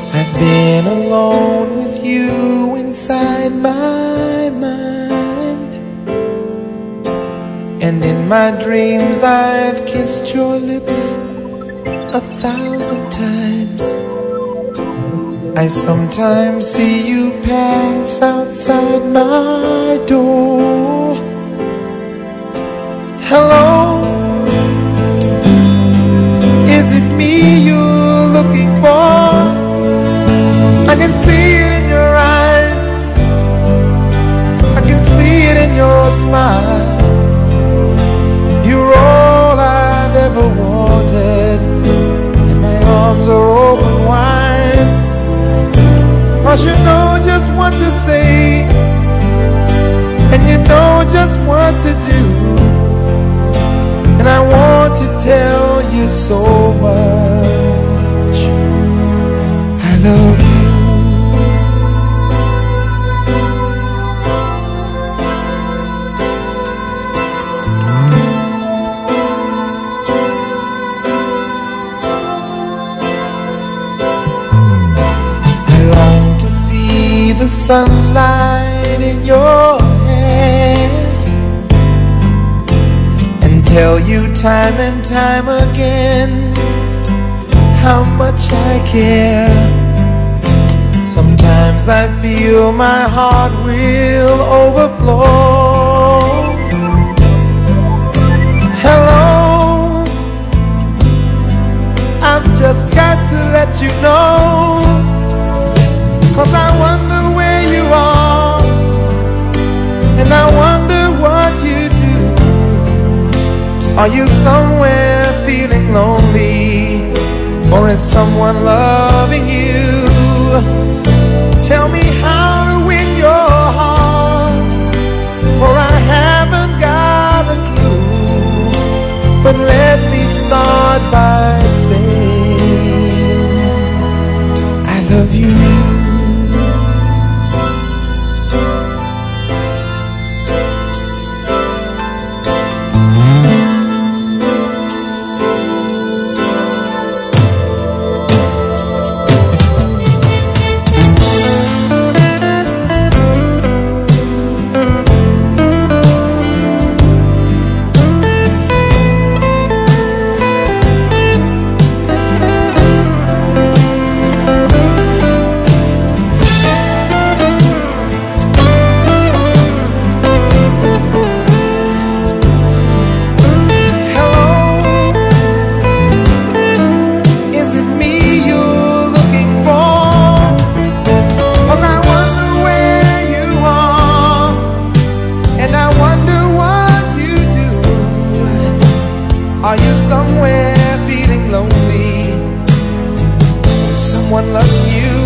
I've been alone with you inside my mind, and in my dreams I've kissed your lips 1,000 times. I sometimes see you pass outside my door. Hello, is it me you're looking for? I can see it in your eyes, I can see it in your smile. You're all I've ever wanted, and my arms are open wide. 'Cause you know just what to say, and you know just what to do, and I want to tell you so much. I love you. The sunlight in your hair and tell you time and time again how much I care. Sometimes I feel my heart will overflow. Hello, I've just got to let you know, 'cause I wonder where you are, and I wonder what you do. Are you somewhere feeling lonely, or is someone loving you? Tell me how to win your heart, for I haven't got a clue. But let me start by saying I love you. Are you somewhere feeling lonely? Is someone loving you?